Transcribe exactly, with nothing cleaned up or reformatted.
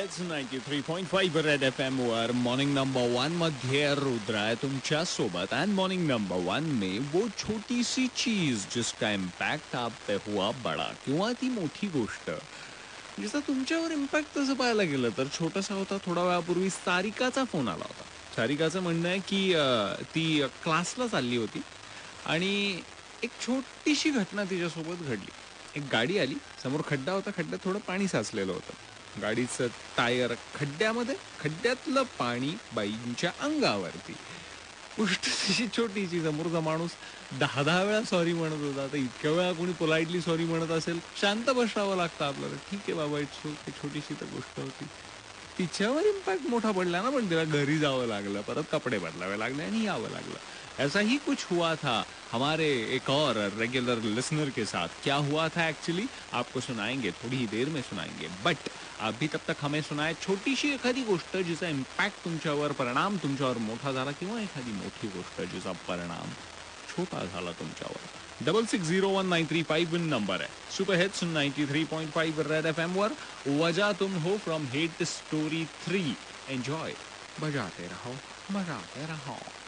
Hits ninety three point five red F M वर morning number one मध्ये रुद्र आहे तुमच्या सोबत. एंड मॉर्निंग नंबर वन में वो छोटी सी चीज जिसका इम्पैक्ट आप पे हुआ बड़ा किंवा ती मोठी गोष्ट जिचा तुमच्यावर इम्पॅक्ट तसं पाहायला गेलं तर छोटासा होता. थोडा वेळापूर्वी सारिकाचा फोन आला होता. सारिकाचं म्हणणं आहे की ती क्लासला चालली होती आणि एक छोटीशी घटना तिच्यासोबत घडली. एक गाडी आली, समोर खड्डा होता, खड्ड्यात थोडं पाणी साचलेलं होतं. गाडीचं टायर खड्ड्यामध्ये, खड्ड्यातलं पाणी बाईंच्या अंगावरती. गोष्ट तशी छोटीशी, समोरचा माणूस दहा दहा वेळा सॉरी म्हणत होता. आता इतक्या वेळा कोणी पोलाइटली सॉरी म्हणत असेल, शांत बसावं लागतं आपल्याला. ठीक आहे बाबा, इट्स ओके, छोटीशी तर गोष्ट होती. तिच्यावर इम्पॅक्ट मोठा पडला ना, पण तिला घरी जावं लागलं, परत कपडे बदलावे लागले आणि यावं लागलं. ऐसा ही कुछ हुआ था हमारे एक और रेगुलर लिसनर के साथ. क्या हुआ था एक्चुअली आपको सुनाएंगे, थोड़ी ही देर में सुनाएंगे. बट अभी तब तक हमें सुनाए छोटीशी एखादी गोष्ट जिचा इम्पॅक्ट तुमच्यावर, परिणाम तुमच्यावर मोठा झाला, किंवा एखादी मोठी गोष्ट जिचा परिणाम छोटा झाला तुमच्यावर. Double six zero one nine three five number आहे. Super hits ninety three point five red F M वर वजा तुम हो from hit story three. Enjoy, बजाते रहो, मजाते रहो.